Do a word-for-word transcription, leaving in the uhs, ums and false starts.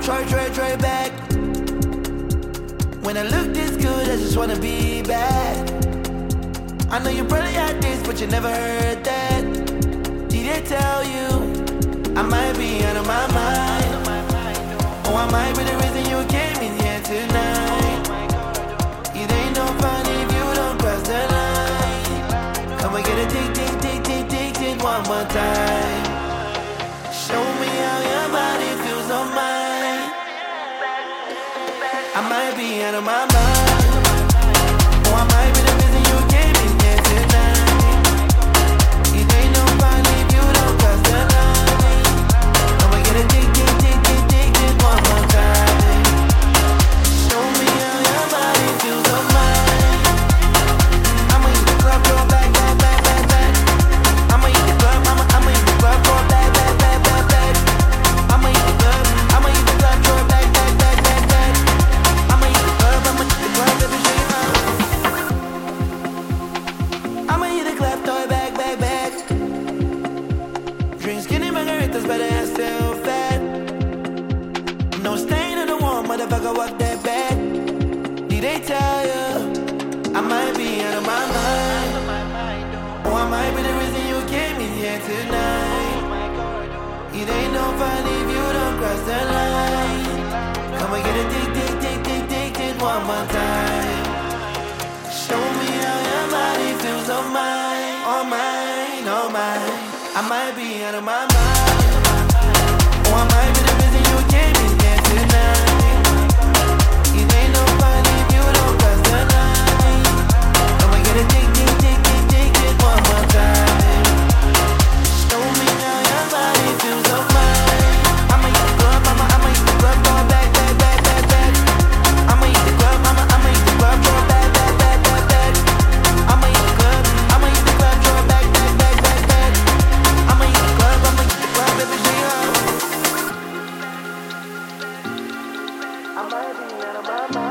Troy, Troy, Troy back. When I look this good, I just wanna be bad. I know you probably had this, but you never heard that. Did they tell you I might be out of my mind? Oh, I might be the reason you came in here tonight. It ain't no fun if you don't cross the line. Come and get a tick, tick, tick, tick, tick, tick one more time. Show me how your body feels on mine. I might be out of my mind. Oh, I might be the reason you came in here tonight. It ain't no fun if you don't cross the line. Come and get a tick, tick, tick, tick, tick, tick one more time. Show me how your body feels on mine. I'ma hit the club, go back, back, back, back, back. I'ma hit the club, I'ma, I'ma hit the club, go back, back, back, back, back. I'ma hit the club, I'ma hit the club, go back, back, back, back, back. I'ma hit the club, I'ma hit the club, baby, show you how. I'ma hit the club, throw it back, back, back. Drink skinny margaritas, but I still fat. No stain on the wall, motherfucker, walk that back. Did they tell you I might be out of my mind? Oh, I might be the reason you came in here tonight. It ain't no fun if you don't cross the line. Come and get a tick, tick, tick, tick, tick, tick one more time. Show me how your body feels on mine, on mine, on mine. I might be out of my mind. Oh, I might be the reason you came in here tonight. It ain't no fun if you don't cross the line. Come and get a tick, tick, tick, tick, tick, tick one more time. Show me how your body feels on mine. I'ma hit the club, I'ma, I'ma hit the club, go back, back, back, back, back. I'ma hit the club, I'ma, I'ma hit the club, go back, back, back, back, back. I'ma hit the club, I'ma hit the club, go back, back, back, back, back. I'ma hit the club, I'ma hit the club, baby, show you how. I might be out of my mind.